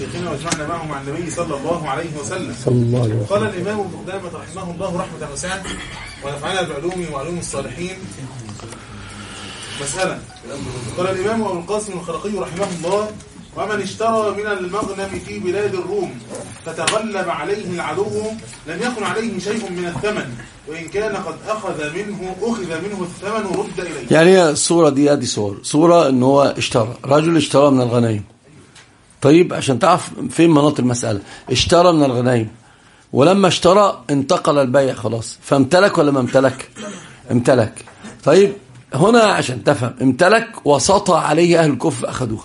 شيخنا وجمعنا معه مع النبي صلى الله عليه وسلم. قال الإمام ابن قدامة رحمه الله رحمة واسعة ونفعنا بعلومه وعلوم الصالحين. مسألة. قال الإمام أبو القاسم الخرقي رحمه الله: ومن اشترى من المغنم في بلاد الروم فتغلب عليه العدو لم يكن عليه شيء من الثمن، وإن كان قد أخذ منه الثمن رد إليه. يعني الصورة دي هذه صورة إن هو اشترى، رجل اشترى من الغنائم. طيب عشان تعرف فين مناط المسألة، اشترى من الغنائم، ولما اشترى انتقل البيع خلاص، فامتلك ولا ما امتلك؟ امتلك. طيب هنا عشان تفهم، امتلك وسطى عليه أهل الكفر أخذوها.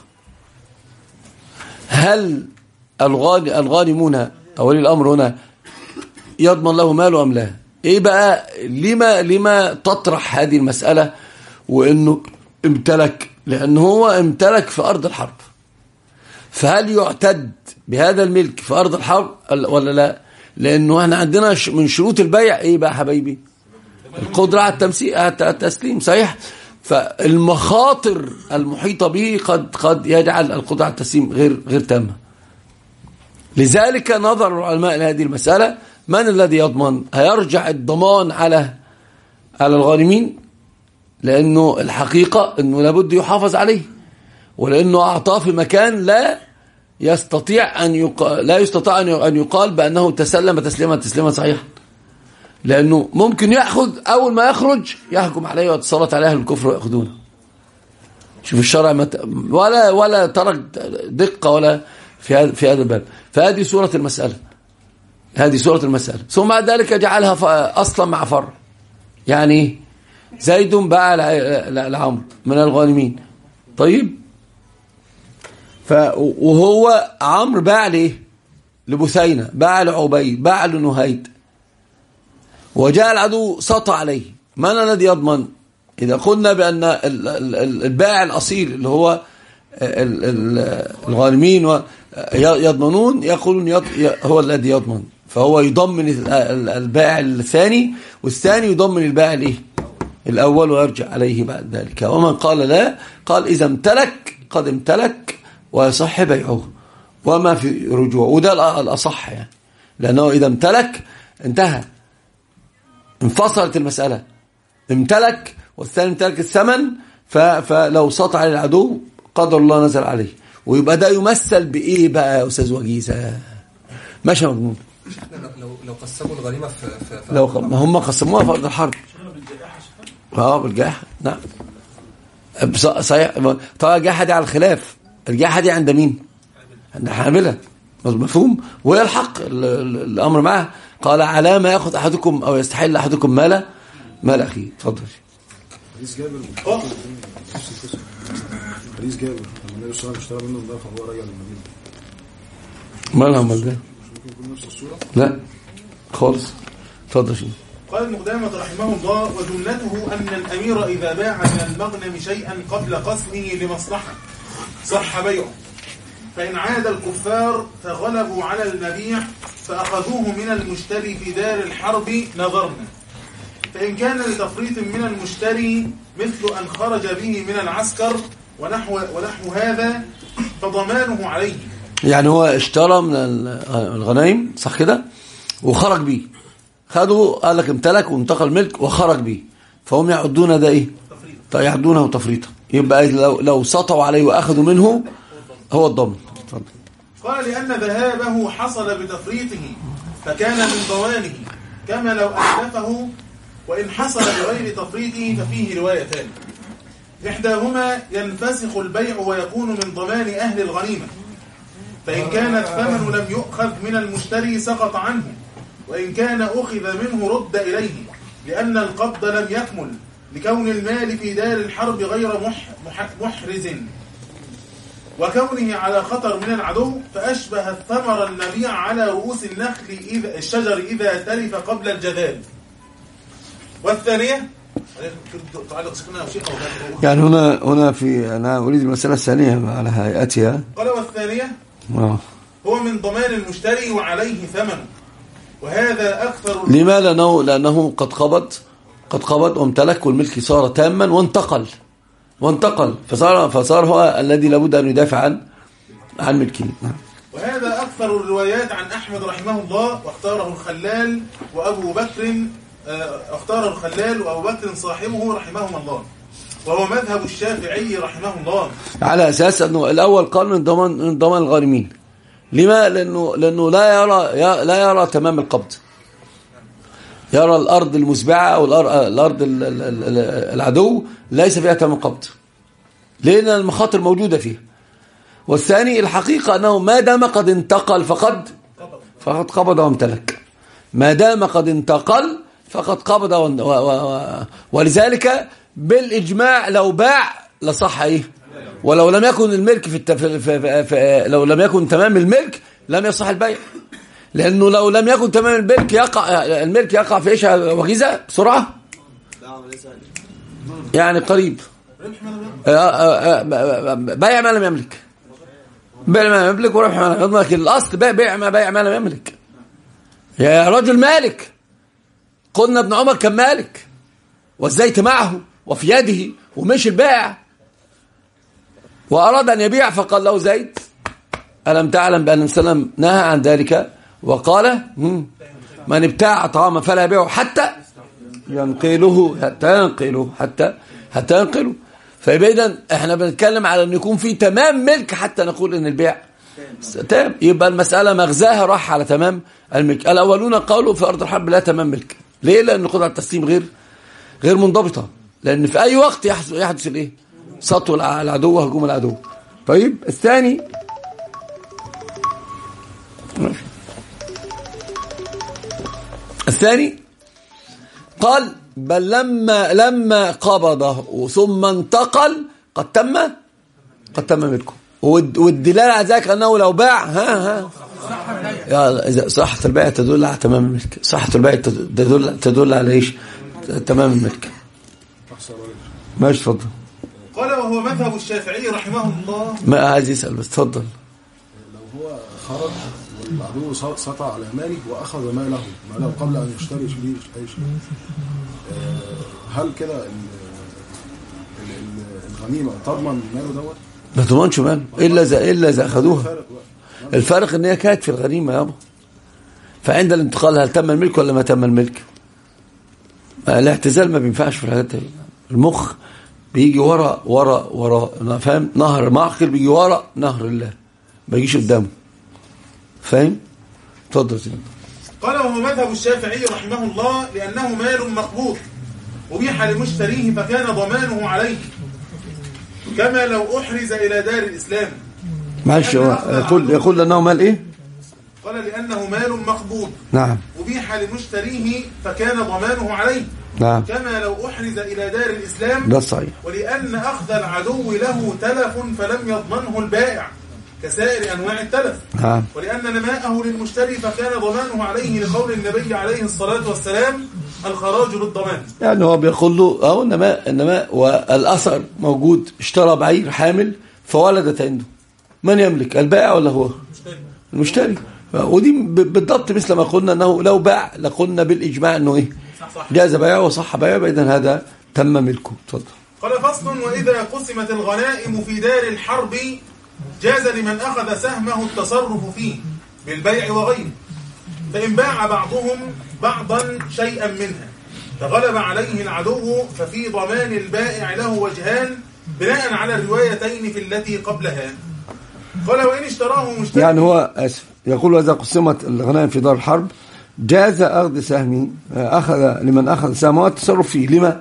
هل الغانمون أولي الأمر هنا يضمن له ماله أم لا؟ إيه بقى لما تطرح هذه المسألة وإنه امتلك؟ لأنه هو امتلك في أرض الحرب، فهل يعتد بهذا الملك في أرض الحرب ولا لا؟ لأنه احنا عندنا من شروط البيع إيه بقى حبايبي؟ القدرة على التسليم، صحيح؟ فالمخاطر المحيطة به قد يجعل القدرة على التسليم غير تامة. لذلك نظر العلماء لهذه المسألة: من الذي يضمن؟ هيرجع الضمان على الغانمين، لأنه الحقيقة أنه لابد يحافظ عليه، ولأنه أعطاه في مكان لا يستطيع أن يقال بأنه تسلم تسليما صحيحا، لأنه ممكن يأخذ أول ما يخرج يحكم عليه ويتسلط عليه الكفر ويأخذونه. شوف الشرع ولا ترك دقة ولا في هذا الباب. فهذه صورة المسألة. ثم بعد ذلك جعلها أصلا مع فرع. يعني زيد باع لعمرو من الغانمين. طيب وهو عمرو باع ليه؟ لبثينة، باع لعبيد، باع لنهيد، وجاء العدو سطى عليه. من الذي يضمن؟ إذا قلنا بأن البائع الأصيل اللي هو الغانمين يضمنون، يقولون هو الذي يضمن، فهو يضمن البائع الثاني، والثاني يضمن البائع الأول ويرجع عليه بعد ذلك. ومن قال لا، قال إذا امتلك قد امتلك ويصح بيعه وما في رجوع، وده الأصح يعني، لأنه إذا امتلك انتهى، انفصلت المسألة. امتلك والثاني امتلك الثمن، فلو سطع على العدو قدر الله نزل عليه. ويبقى ده يمثل بإيه بقى يا أستاذ وجيزة؟ ماشي مضمون. لو قسموا الغنيمة لو هم قسموها في أرض الحرب بالجاحة، نعم صحيح. طبعا الجاحة دي على الخلاف، الجاحة دي عند مين؟ عند حاملة، مفهوم؟ وهي الحق الأمر معه. قال: على ما يأخذ أحدكم أو يستحل أحدكم مال أخيه. تفضل. حديث جابر لما النبي صلى الله عليه وسلم اشترى منه ده فهو رجع للمدينة. مالها مال ده؟ ممكن يكون نفس الصورة؟ لا خالص. تفضل. قال ابن قدامة رحمه الله: وجملته أن الأمير إذا باع من المغنم شيئا قبل قسمه لمصلحة صح بيعه، فإن عاد الكفار فغلبوا على المبيع فأخذوه من المشتري في دار الحرب نظرنا، فإن كان لتفريط من المشتري مثل أن خرج به من العسكر ونحو هذا فضمانه عليه. يعني هو اشترى من الغنائم صح كده وخرج به، خدوا قال لك امتلك وانتقل ملك وخرج به، فهم يعدون ده ايه؟ يعدونه تفريطا. يبقى لو سطعوا عليه واخذوا منه هو الضمن. قال: لأن ذهابه حصل بتفريطه فكان من ضمانه كما لو أتلفه، وإن حصل بغير تفريطه ففيه روايتان: إحداهما ينفسخ البيع ويكون من ضمان أهل الغنيمة، فإن كان الثمن لم يؤخذ من المشتري سقط عنه، وإن كان أخذ منه رد إليه، لأن القبض لم يكمل لكون المال في دار الحرب غير محرز، وكونه على خطر من العدو، فأشبه الثمر النبيع على رؤوس الشجر إذا تلف قبل الجذاب. والثانية يعني هنا أنا أريد المسألة الثانية على هيئتها. قال: والثانية هو من ضمان المشتري وعليه ثمن، وهذا أكثر. لما؟ لأنه قد قبض وامتلك، والملك صار تاما وانتقل فصار هو الذي لابد أن يدافع عن ملكه. وهذا أكثر الروايات عن أحمد رحمه الله، واختاره الخلال وأبو بكر صاحبه رحمهما الله، وهو مذهب الشافعي رحمه الله، على أساس أنه الأول قال من ضمان الغارمين. لما؟ لأنه لا يرى تمام القبض، يرى الأرض المسبعة أو الأرض العدو ليس فيها تمام القبض، لأن المخاطر موجودة فيها. والثاني الحقيقة أنه ما دام قد انتقل فقد قبض وامتلك، ما دام قد انتقل فقد قبض ولذلك بالإجماع لو باع لصح ولو لم يكن الملك لو لم يكن تمام الملك لم يصح البيع، لأنه لو لم يكن تمام الملك يقع في إيش وغيزة بسرعة، يعني قريب بيع ما لم يملك، بيع ما لم يملك وربح ما لم يملك. الأصل بيع ما لم يملك. يا رجل مالك، قلنا ابن عمر كان مالك والزيت معه وفي يده ومشي البائع وأراد أن يبيع فقال له زيد ألم تعلم بأن السلام نهى عن ذلك وقال من ابتاع طعاما فلا يبيعه حتى ينقله حتى ينقله. فإذا احنا بنتكلم على أن يكون في تمام ملك حتى نقول أن البيع تمام، يبقى المسألة مغزاها راح على تمام الملك. الأولون قالوا في أرض الحرب لا تمام ملك. ليه؟ لأن قدرة التسليم غير منضبطة، لأن في أي وقت يحدث الإيه؟ سطو العدو وهجوم العدو. طيب الثاني قال بل لما قبضه ثم انتقل قد تم ملكه. والدلالة على ذلك أنه لو باع إذا صحة البيع تدل على تمام الملك، صحة البيع تدل على إيش؟ تمام الملك. ماشي تفضل. قال وهو مذهب الشافعي رحمه الله. ما عايز يسأل بس تفضل. لو هو خرج والعدو سطع على ماله وأخذ ماله قبل أن يشتري فيه أي شيء، هل كده الغنيمة تضمن ماله دوت؟ ما تضمنش ماله إلا إذا أخذوها. الفرق إن هي كانت في الغنيمة يابا، فعند الانتقال هل تم الملك ولا ما تم الملك؟ الاعتزال ما بينفعش في الحاجات دي. المخ بيجي ورا أنا فاهم، نهر معقل بيجي ورا نهر الله ما يجيش قدامه، فاهم؟ اتفضل سيدي. قال وهو مذهب الشافعي رحمه الله لأنه مال مقبوض أبيح لمشتريه فكان ضمانه عليه كما لو أحرز إلى دار الإسلام. معلش يقول لأنه مال إيه؟ قال لأنه مال مقبوض نعم أبيح لمشتريه فكان ضمانه عليه نعم كما لو أحرز إلى دار الإسلام. ده صحيح. ولأن أخذ العدو له تلف فلم يضمنه البائع كسائر أنواع التلف. نعم. ولأن نماءه للمشتري فكان ضمانه عليه لقول النبي عليه الصلاة والسلام الخراج للضمان. يعني هو بيقول له النماء والأثر موجود، اشترى بعير حامل فولدت عنده، من يملك البائع ولا هو المشتري؟ ودي بالضبط مثل ما قلنا أنه لو باع لقلنا بالإجماع أنه إيه جاز بيعه وصح بيعه، إذن هذا تم ملكه. تفضل. قال فصل وإذا قسمت الغنائم في دار الحرب جاز لمن أخذ سهمه التصرف فيه بالبيع وغيره، فإن باع بعضهم بعضا شيئا منها فغلب عليه العدو ففي ضمان البائع له وجهان بناء على الروايتين في التي قبلها. قال وإن اشتراه مشتري، يعني هو آسف يقول وإذا قسمت الغنائم في دار الحرب جاز أخذ سهمي لمن أخذ سهمه التصرف فيه. لما؟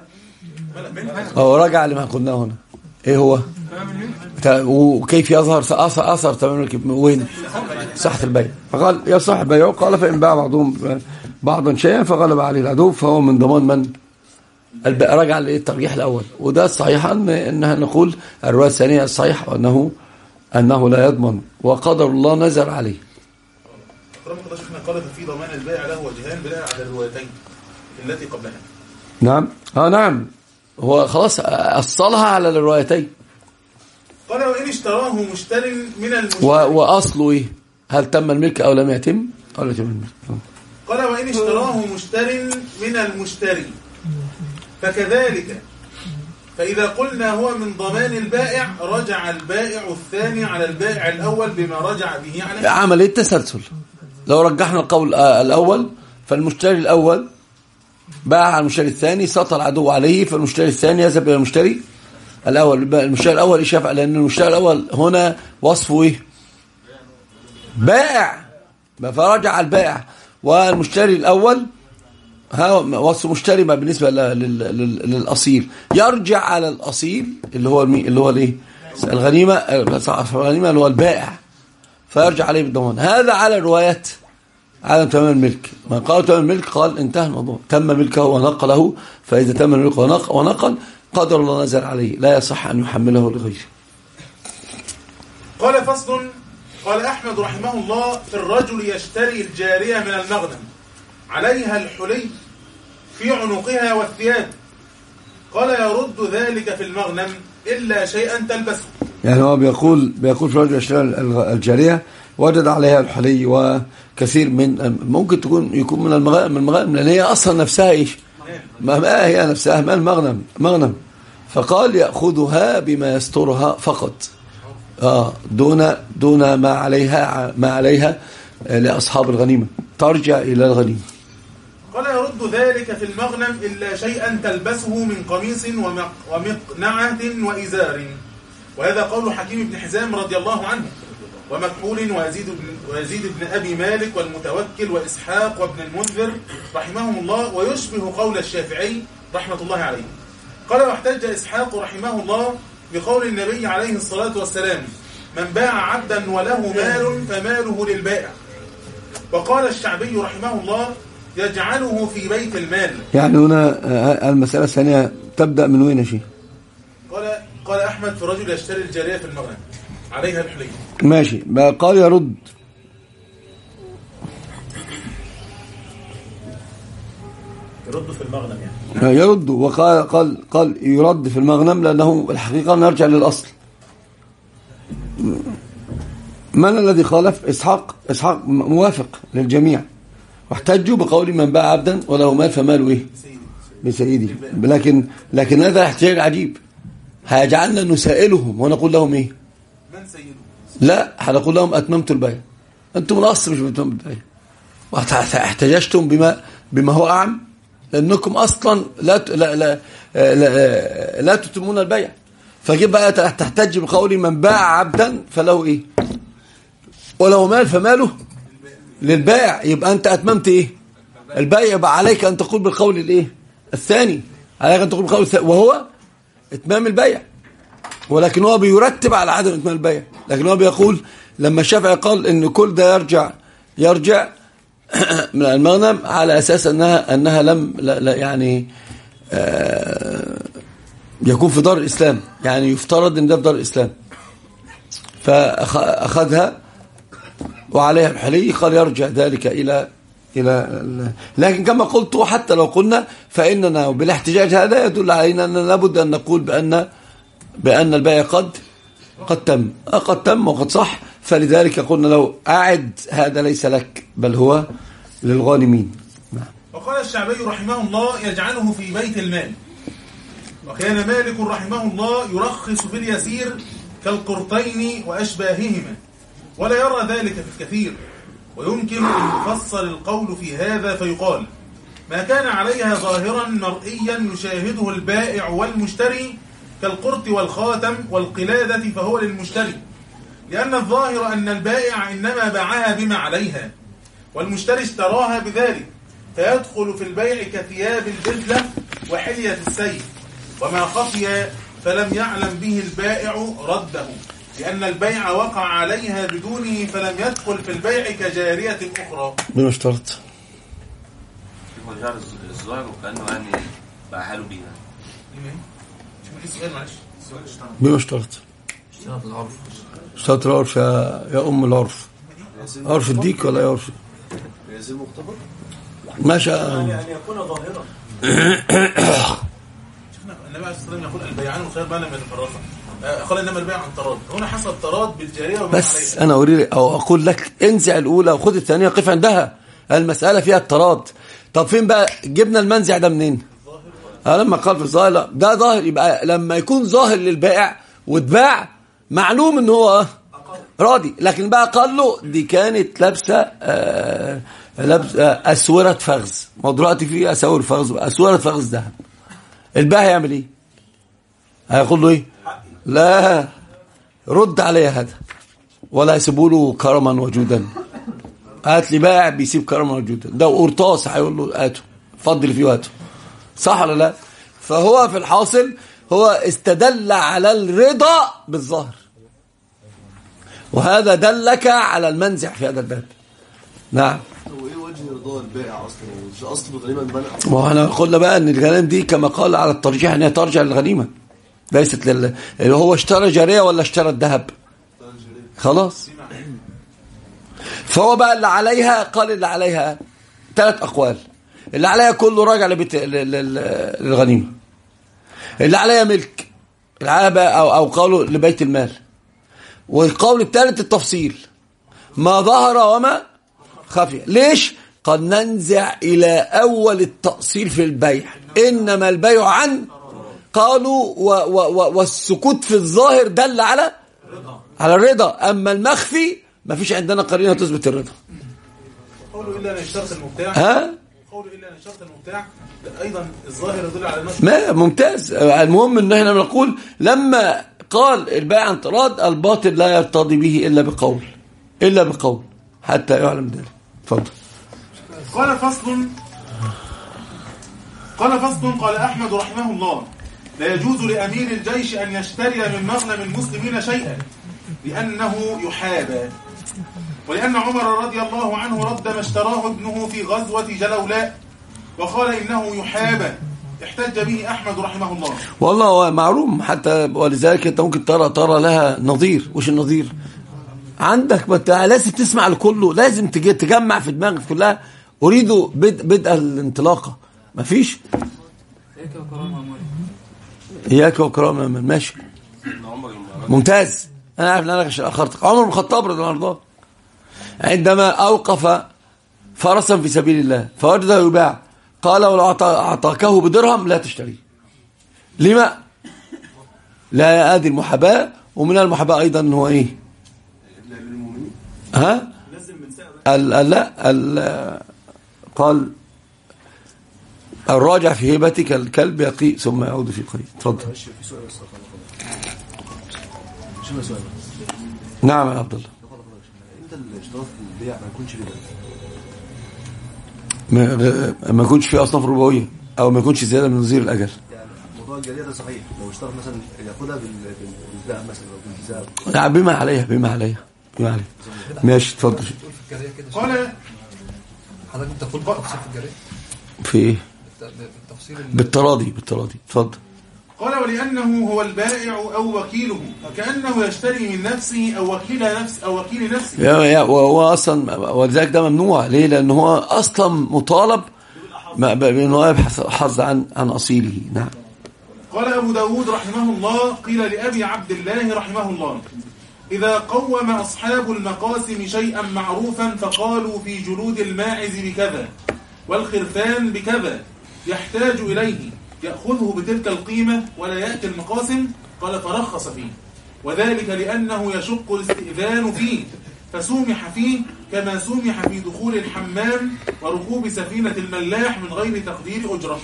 هو رجع لما قلنا هنا إيه هو؟ وكيف يظهر أثر تمام وين؟ صحة البيع. فقال يصح بيعه. قال فإن باع بعضهم بعضا شيئا فغلب عليه العدو فهو من ضمان من؟ رجع للترجيح الأول، وده الصحيح أنها نقول الرواية الثانية الصحيح أنه لا يضمن وقدر الله نزل عليه. قال في ضمان البائع له وجهان بناء على الروايتين التي قبلها. نعم نعم هو خلاص أصلها على الروايتين. قال وإن اشتراه مشتر من المشتري، وأصله إيه؟ هل تم الملك أو لم يتم أو لم يتم الملك؟ قال وإن اشتراه مشتر من المشتري فكذلك فإذا قلنا هو من ضمان البائع رجع البائع الثاني على البائع الأول بما رجع به عليه. عملية تسلسل. لو رجحنا القول الأول فالمشتري الأول باع على المشتري الثاني، سطر العدو عليه، فالمشتري الثاني يذهب إلى المشتري الأول. المشتري الأول يشافع، لأن المشتري الأول هنا وصفه إيه؟ بائع، فرجع البائع. والمشتري الأول وصف مشتري ما بالنسبة للأصيل، يرجع على الأصيل اللي هو الايه؟ الغنيمة اللي هو البائع، فيرجع عليه بالضمان. هذا على روايات عدم تمام الملك. من قال تمام الملك قال انتهى الموضوع، تم ملكه ونقله. فإذا تم الملك ونقل قدر الله نزل عليه، لا يصح أن يحمله لغيره. قال فصل. قال أحمد رحمه الله: في الرجل يشتري الجارية من المغنم عليها الحلي في عنقها والثياب، قال يرد ذلك في المغنم إلا شيئا تلبسه. يعني هو بيقول في الرجل يشتري الجارية وجد عليها الحلي وكثير من ممكن يكون من المغنم، لأن هي أصلا نفسها إيش؟ ما هي نفسها ما المغنم، فقال يأخذها بما يسترها فقط، دون ما عليها لأصحاب الغنيمة، ترجع إلى الغنيمة. قال يرد ذلك في المغنم إلا شيئا تلبسه من قميص ومقنعة وإزار. وهذا قول حكيم بن حزام رضي الله عنه، ومكحول ويزيد بن أبي مالك والمتوكل وإسحاق وابن المنذر رحمهم الله، ويشبه قول الشافعي رحمة الله عليه. قال واحتج إسحاق رحمه الله بقول النبي عليه الصلاة والسلام: من باع عبدا وله مال فماله للبائع. وقال الشعبي رحمه الله: يجعله في بيت المال. يعني هنا المسألة الثانية تبدأ من وين يا شيخ؟ قال أحمد: في رجل يشتري الجارية في المغنم عليها الحلي. ماشي. قال يرد في المغنم، يعني يرد. قال يرد في المغنم لأنه الحقيقة نرجع للأصل. من الذي خالف؟ إسحاق موافق للجميع، واحتجوا بقول من باع عبدا وله مال فماله إيه؟ بسيدي. لكن هذا احتجاج عجيب، هيجعلنا نسائلهم ونقول لهم إيه؟ من سيده؟ لا، هنقول لهم أتممت البيع. أنتم الأصل مش بتممت البيع، واحتججتم بما هو أعم، لأنكم أصلا لا تتمون البيع. فجيب بقى تحتج بقول من باع عبدا فله إيه؟ ولو مال فماله للبائع، يبقى أنت أتممت إيه؟ البيع. يبقى عليك أن تقول بالقول الإيه؟ الثاني، عليك أن تقول بالقول الثاني وهو إتمام البيع. ولكن هو بيرتب على عدم إتمام البيع، لكن هو بيقول لما الشافعي قال إن كل ده يرجع من المغنم على أساس أنها لم يعني يكون في دار الإسلام، يعني يفترض أن ده في دار الإسلام، فأخذها وعليها الحلي. قال يرجع ذلك إلى لكن كما قلت، حتى لو قلنا فإننا بالاحتجاج هذا يدل علينا أننا لابد أن نقول بأن البيع قد تم وقد صح. فلذلك قلنا لو أعد هذا ليس لك بل هو للغانمين. وقال الشعبي رحمه الله: يجعله في بيت المال. وكان مالك رحمه الله يرخص في اليسير كالقرطين وأشباههما، ولا يرى ذلك في الكثير. ويمكن أن يفصل القول في هذا فيقال: ما كان عليها ظاهرا مرئيا يشاهده البائع والمشتري كالقرط والخاتم والقلادة فهو للمشتري، لأن الظاهر أن البائع إنما باعها بما عليها، والمشتري اشتراها بذلك، فيدخل في البيع كثياب البذلة وحلية السيف. وما خفي فلم يعلم به البائع رده، لأن البيع وقع عليها بدونه فلم يدخل في البيع كجارية أخرى. بما اشترط هو جار الظاهر وكأنه يعني باعها له بيها. بما اشترط اشترط العرف يا أم العرف. عرف الديك ولا عرف يزيد مختبر ما شاء يعني أن يكون ظاهرا. النبي عليه الصلاة والسلام يقول: البيعان خير ما لم يتفرقا. قال إنما البيع عن تراض. هنا حصل تراض بالجارية وما بس عليها. أنا أريد أو أقول لك انزع الأولى وخذ الثانية قف عندها، المسألة فيها التراض. طب فين بقى جبنا المنزع ده منين؟ لما قال في الظاهر لا، ده ظاهر، يبقى لما يكون ظاهر للبائع واتباع معلوم ان هو راضي. لكن بقى قال له دي كانت لابسه اسوره فغز، ما دلوقتي في اساور فغز، اسوره فغز ذهب، البائع هيعمل ايه؟ هيقول له ايه؟ لا، رد عليا هذا، ولا يسيبوا له كرما وجودا. هات لي بائع بيسيب كرما وجودا، ده قرطاس هيقول له هاته، فضل فيه هاته، صح ولا لا؟ فهو في الحاصل هو استدل على الرضا بالظاهر، وهذا دلك على المنزع في هذا الباب. نعم. هو ايه وجه رضا البائع اصلا؟ مش اصل الغنيمه منع؟ ما هو احنا قلنا بقى ان الغنائم دي كما قال على الترجيح ان هي ترجع للغنيمه، ليست اللي هو اشترى جاريه ولا اشترى الذهب، خلاص. فهو بقى اللي عليها، قال اللي عليها 3 أقوال. اللي عليها كله راجع للغنيمة، اللي عليها ملك، اللي عليها بقى أو قالوا لبيت المال. والقول الثالث التفصيل، ما ظهر وما خفي. ليش؟ قد ننزع إلى أول التأصيل في البيع، إنما البيع عن، قالوا والسكوت في الظاهر دل على الرضا، أما المخفي ما فيش عندنا قرينة تثبت الرضا. قولوا إلا أن اشترط المبتاع، قولوا إلا أن اشترط المبتاع أيضا الظاهر يدل على المخفي. ما ممتاز. المهم إن احنا بنقول لما قال البيع عن تراض، الباطل لا يرتضي به إلا بقول حتى يعلم ذلك. اتفضل. قال فصل قال أحمد رحمه الله: لا يجوز لأمير الجيش أن يشتري من مغنم المسلمين شيئا لأنه يحابى، ولأن عمر رضي الله عنه رد ما اشتراه ابنه في غزوة جلولاء وقال إنه يحابى، احتج به أحمد رحمه الله. والله معلوم حتى، ولذلك أنت ممكن ترى لها نظير. وش النظير؟ عندك لازم تسمع لكله، لازم تجمع في دماغك كلها. أريد بدء الانطلاقة، مفيش إياك وكرامة من ماشي ممتاز. أنا عارف أن أنا أخرتك. عمر بن الخطاب رضي الله عنه عندما أوقف فرسا في سبيل الله فوجده يباع، قال ولو أعطاكه بدرهم لا تشتريه. لما؟ لا هذه المحاباة، ومن المحاباة أيضا هو إيه؟ ها؟ لا قال الراجع في هبتك الكلب يقي ثم يعود في قريب. تفضل. نعم يا عبد الله. انت الاشتراط في البيع ما يكونش ما يكونش في اصناف ربويه، او ما يكونش زياده من نظير الاجل. يعني موضوع الجاريه ده صحيح، لو اشترط مثلا ياخدها بالذهب مثلا او بالذهب. لا، بما عليها ماشي. اتفضل. قال حضرتك انت تقول تفصيل في الجاريه في ايه؟ بالتراضي. اتفضل. قال ولأنه هو البائع أو وكيله، فكأنه يشتري من نفسه أو وكيل نفسه. وهو أصلا، ولذلك ده ممنوع. ليه؟ لأنه هو أصلا مطالب بأنه يبحث حظ عن أصيله. نعم. قال أبو داود رحمه الله: قيل لأبي عبد الله رحمه الله: إذا قوم أصحاب المقاسم شيئا معروفا فقالوا في جلود الماعز بكذا والخرفان بكذا يحتاج إليه، يأخذه بتلك القيمة ولا يأتي المقاسم. قال فرخص فيه، وذلك لأنه يشق الاستئذان فيه، فسومح فيه كما سومح في دخول الحمام وركوب سفينة الملاح من غير تقدير أجرة.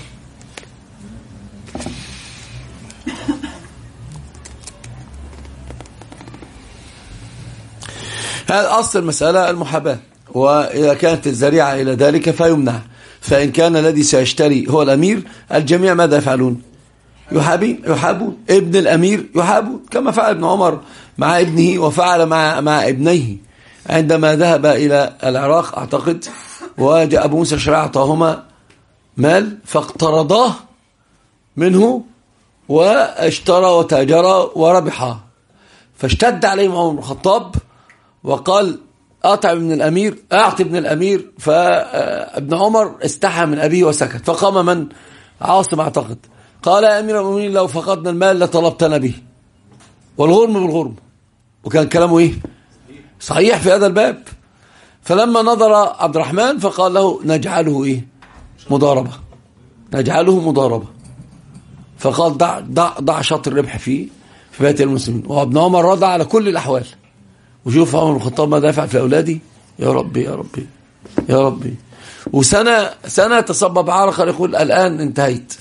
هذا أصل المسألة المحاباة، وإذا كانت الذريعة إلى ذلك فيمنع. فإن كان الذي سيشتري هو الأمير، الجميع ماذا يفعلون؟ يحابون. ابن الأمير يحابون، كما فعل ابن عمر مع ابنه، وفعل مع ابنيه عندما ذهب إلى العراق أعتقد، وجاء أبو موسى الأشعري أعطاهما مال فاقترضاه منه واشترى وتاجر وربحا، فاشتد عليهم عمر بن الخطاب وقال أعطي ابن الأمير. فابن عمر استحى من أبيه وسكت. فقام من؟ عاصم أعتقد، قال يا أمير المؤمنين لو فقدنا المال لطلبتنا به، والغرم بالغرم. وكان كلامه إيه؟ صحيح في هذا الباب. فلما نظر عبد الرحمن فقال له نجعله إيه؟ مضاربة. فقال ضع شطر الربح في بيت المسلمين. وابن عمر رضى على كل الأحوال. وشوف عمر بن الخطاب ماذا يفعل في أولادي. يا ربي يا ربي يا ربي. سنة تصبب عرقا يقول الآن انتهيت.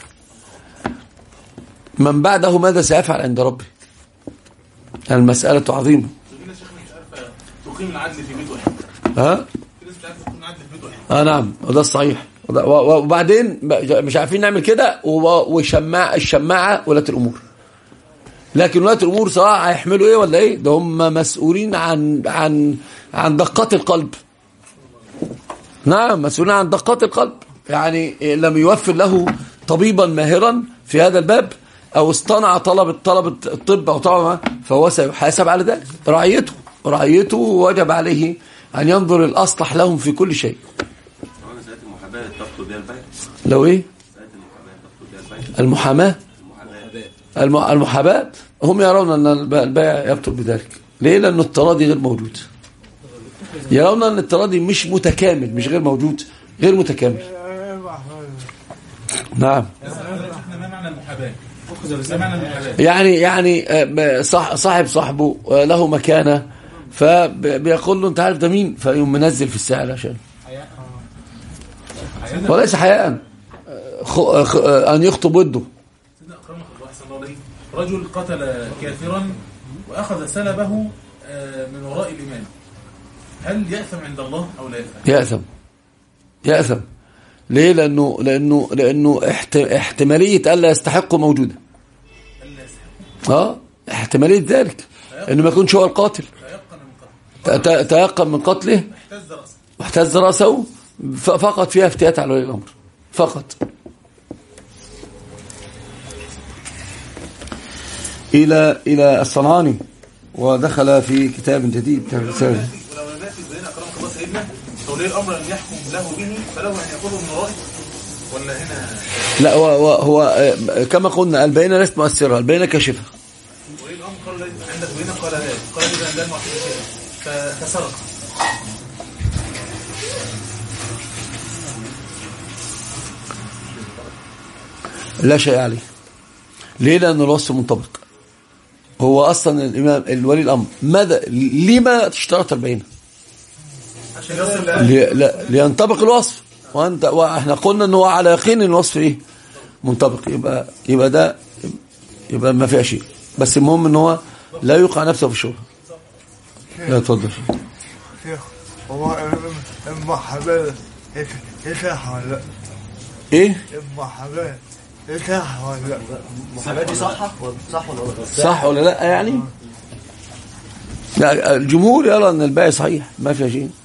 من بعده ماذا سيفعل عند ربي؟ المسألة عظيمة. تقيم العدل في بيت واحد. ها؟ نعم، وده الصحيح. وبعدين مش عارفين نعمل كده، الشماعة ولاة الأمور. لكن ولاة الأمور سواء هيحملوا ايه ولا ايه، ده هم مسؤولين عن دقات القلب. نعم، مسؤولين عن دقات القلب. يعني لم يوفر له طبيبا ماهرا في هذا الباب او اصطنع طلب الطب او طلب، فهو سيحاسب على ذلك. رعيته وجب عليه ان ينظر الاصلح لهم في كل شيء. لو ايه المحاماة المحاباة هم يرون ان البيع يبطل بذلك. ليه؟ لأن التراضي غير موجود. يرون ان التراضي مش متكامل، مش غير موجود، غير متكامل. نعم. ما معنى المحاباة؟ يعني صاحبه له مكانة، فبيقول له انت عارف ده مين، فيقوم منزل في السعر عشان وليس حياء ان يخطب وده. رجل قتل كافرا واخذ سلبه من وراء الامام، هل يأثم عند الله او لا يأثم؟ يأثم. ليه؟ لانه احتمالية الا يستحق موجودة. احتمالية ذلك انه ما يكونش هو القاتل. تيقن من قتله واحتز رأسه. فقط فيها افتيات على ولي الامر فقط. الى الصنعاني ودخل في كتاب جديد كتاب رسالة. ولو نافذ بين اكرمك الله سيدنا ولي الامر ان يحكم له به فله ان ياخذه من ورائه، ولا هنا لا هو كما قلنا البينة ليست مؤثرة، البينة كاشفة. ولي الامر قال عندك بينة، قال لا، قال اذا ده المعتقد فسرق. لا شيء عليه. ليه؟ لأن الوصف منطبق. هو أصلا الإمام الولي الأمر لما اشترط البينة؟ لينطبق الوصف. واحنا قلنا أنه على يقين الوصف إيه منطبق، يبقى ما فيها شيء. بس المهم أنه لا يوقع نفسه في الشبهة. لا تفضل. هو المحاباة يصح ولا لا؟ ايه المحاباة يصح ولا لا؟ المحاباة دي صح ولا غلط؟ صح ولا لا يعني؟ لا، الجمهور يرى ان البيع صحيح ما فيها شيء.